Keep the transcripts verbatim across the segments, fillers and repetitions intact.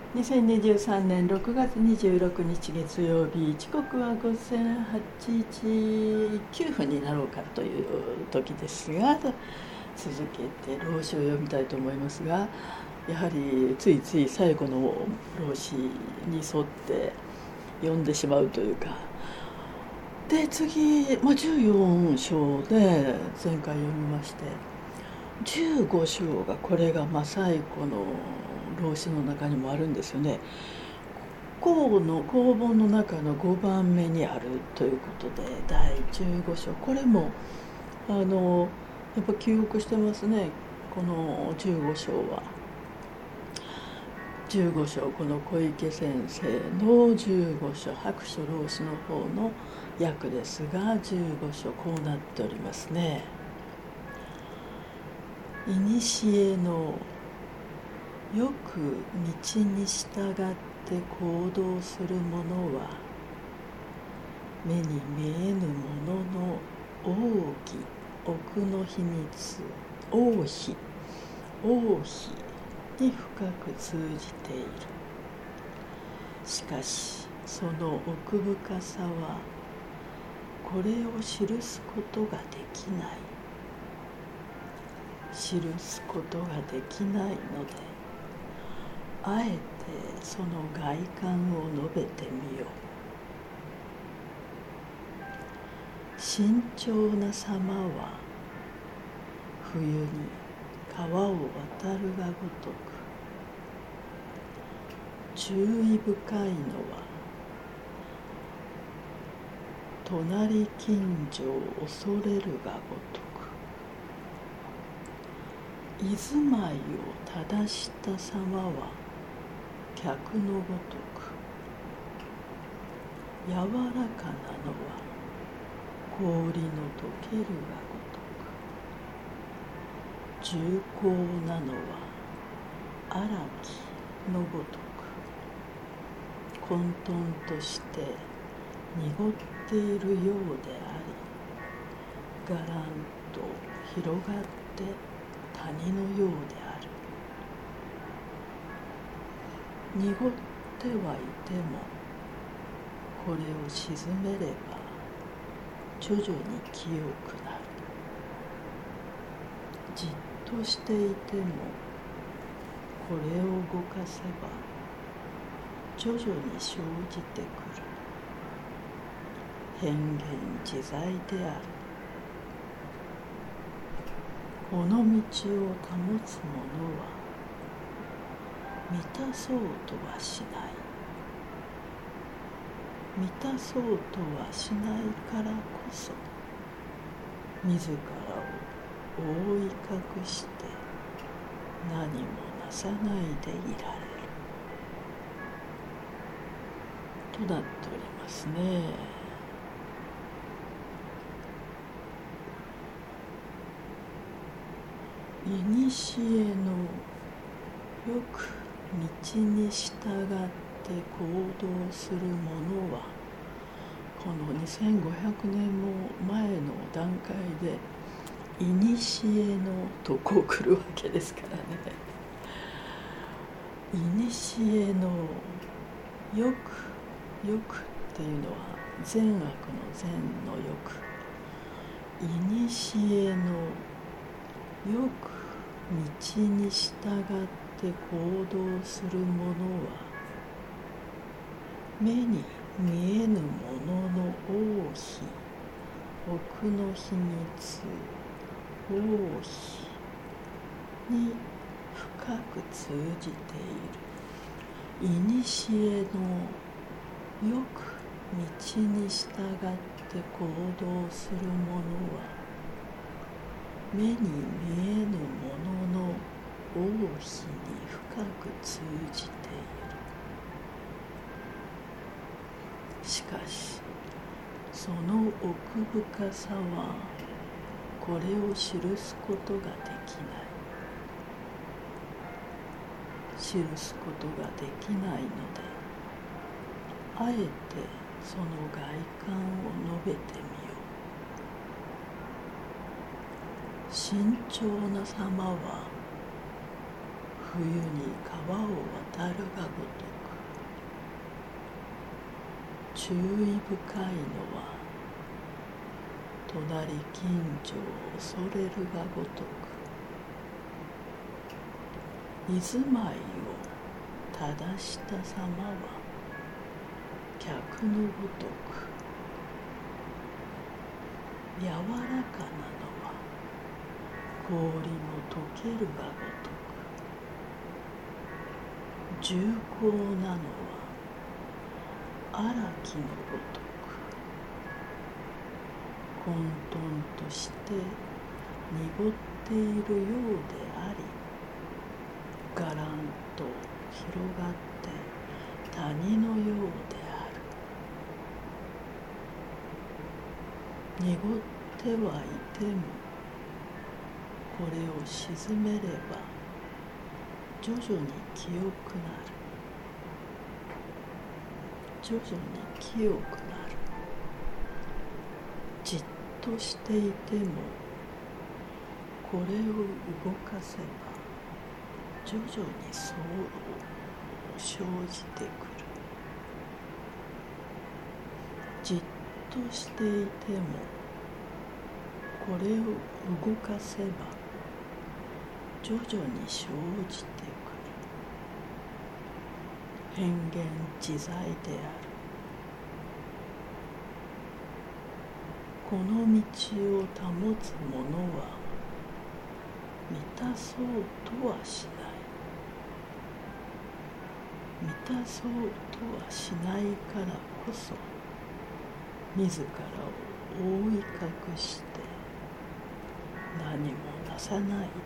にせんにじゅうさんねんろくがつにじゅうろくにち月曜日、時刻はごぜんはちじきゅうふんになろうかという時ですが、続けて老子を読みたいと思いますが、やはりついつい最後の老子に沿って読んでしまうというか、で次、まあ、じゅうよん章で前回読みまして、じゅうご章がこれがまあ最後の老子の中にもあるんですよね。項の項本の中のごばんめにあるということで、だいじゅうご章、これもあのやっぱ記憶してますね。このじゅうご章はじゅうご章、この小池先生のじゅうご章、白書老子の方の訳ですが、じゅうご章こうなっておりますね。いにしえのよく道に従って行動する者は、目に見えぬものの奥義、奥の秘密、奥秘、奥秘に深く通じている。しかしその奥深さはこれを記すことができない。記すことができないので、あえてその外観を述べてみよう。慎重な様は冬に川を渡るがごとく、注意深いのは隣近所を恐れるがごとく、居住まいを正した様は客のごとく、柔らかなのは氷の溶けるがごとく、重厚なのは荒木のごとく、混沌として濁っているようであり、がらんと広がって谷のようである。濁ってはいても、これを沈めれば徐々に清くなる。じっとしていても、これを動かせば徐々に生じてくる。変幻自在である。この道を保つ者は満たそうとはしない。満たそうとはしないからこそ、自らを覆い隠して何もなさないでいられるとなっておりますね。いにしえのよく道に従って行動する者は、このにせんごひゃくねんも前の段階でいにしえのとこう来るわけですからね。いにしえのよく、よくっていうのは善悪の善のよく。いにしえのよく道に従って行動する者は、目に見えぬものの奥秘、奥の秘密、奥秘に深く通じている。いにしえのよく道に従って行動する者は、目に見えぬものの奥秘に深く通じている。しかしその奥深さはこれを記すことができない。記すことができないので、あえてその外観を述べてみよう。慎重な様は冬に川を渡るがごと注意深いのは隣近所を恐れるがごとく、居住まいを正したさまは客のごとく、柔らかなのは氷の溶けるがごとく、重厚なのは荒木のごとく、混沌として濁っているようであり、がらんと広がって谷のようである。濁ってはいても、これを沈めれば徐々に清くなる。徐々に清くなる。じっとしていても、これを動かせば徐々にそう生じてくる。じっとしていても、これを動かせば徐々に生じてくる。変幻自在である。この道を保つ者は満たそうとはしない。満たそうとはしないからこそ、自らを覆い隠して何もなさないでいられる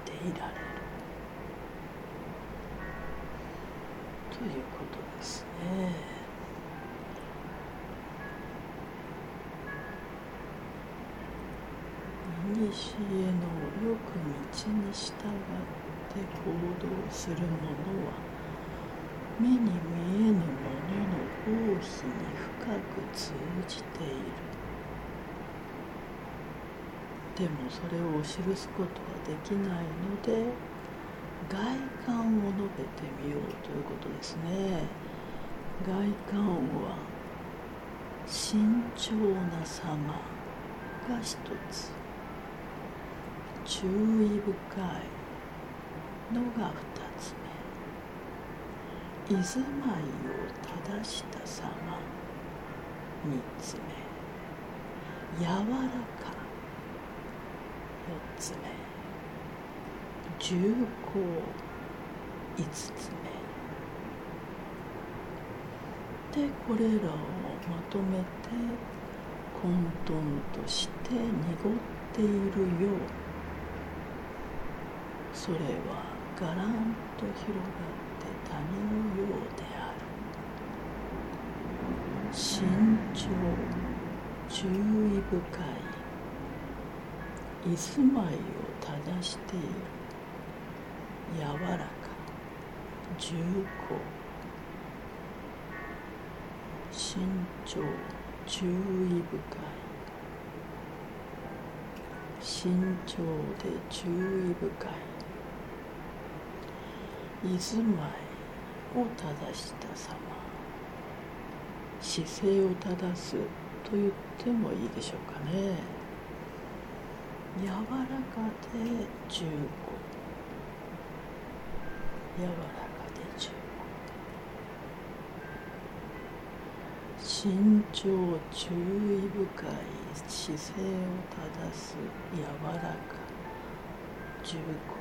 ということですね。古のよく道に従って行動する者は、目に見えぬものの合否に深く通じている。でもそれを記すことはできないので、外観を述べてみようということですね。外観は慎重な様が一つ、注意深いのが二つ目、居住まいを正した様三つ目、柔らか四つ目、重厚五つ目で、これらをまとめて混沌として濁っているよう、それはがらんと広がって谷のようである。慎重、注意深い、居住まいを正している、柔らか、重厚、慎重、注意深い、慎重で注意深い、居住まいを正した様、姿勢を正すと言ってもいいでしょうかね。柔らかで重厚、柔らかで重厚、慎重注意深い、姿勢を正す、柔らか、重厚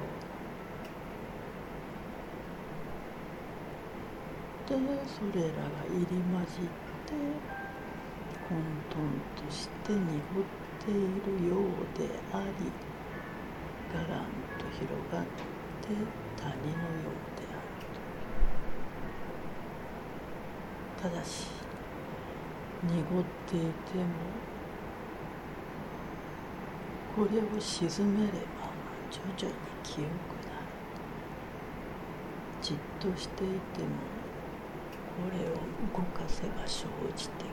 で、それらが入り混じって混沌として濁っているようであり、がらんと広がって谷のようであると。ただし濁っていても、これを沈めれば徐々に清くなる。じっとしていても、これを動かせば生じてくる。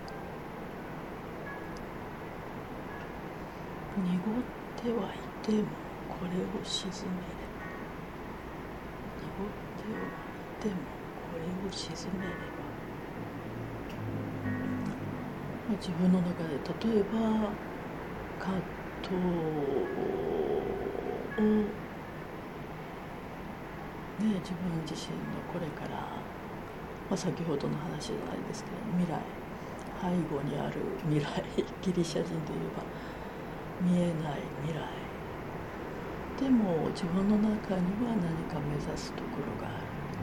濁ってはいても、これを沈めれば、濁ってはいてもこれを沈めれば自分の中で例えば葛藤を、ね、自分自身のこれから、まあ、先ほどの話じゃないですけど未来、背後にある未来、ギリシャ人で言えば見えない未来でも自分の中には何か目指すところがあ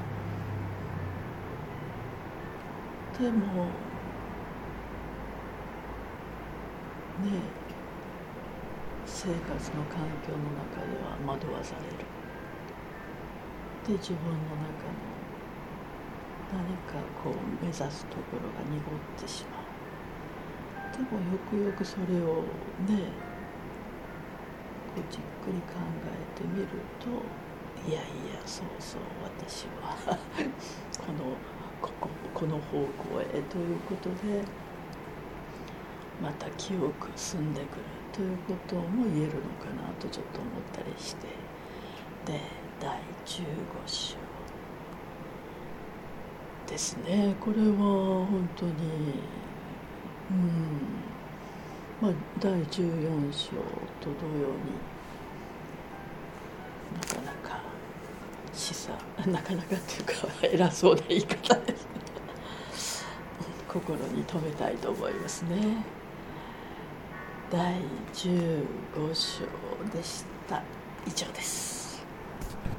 る。でもね、生活の環境の中では惑わされる。で自分の中の何かこう目指すところが濁ってしまう。でもよくよくそれをねこうじっくり考えてみると、いやいやそうそう私はこのこここの方向へということでまた記憶進んでくるということも言えるのかなとちょっと思ったりして、でだいじゅうご章ですね。これは本当にうんまあだいじゅうよん章と同様になかなか示唆なかなかっていうか偉そうな言い方ですね心に留めたいと思いますね。だいじゅうご章でした。以上です。